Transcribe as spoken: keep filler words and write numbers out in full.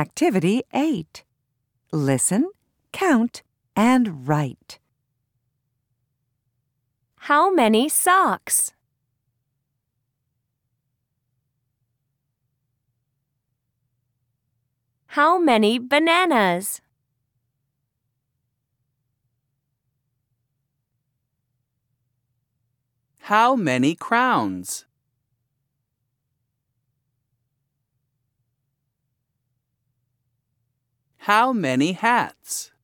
Activity eight. Listen, count, and write. How many socks? How many bananas? How many crowns? How many hats?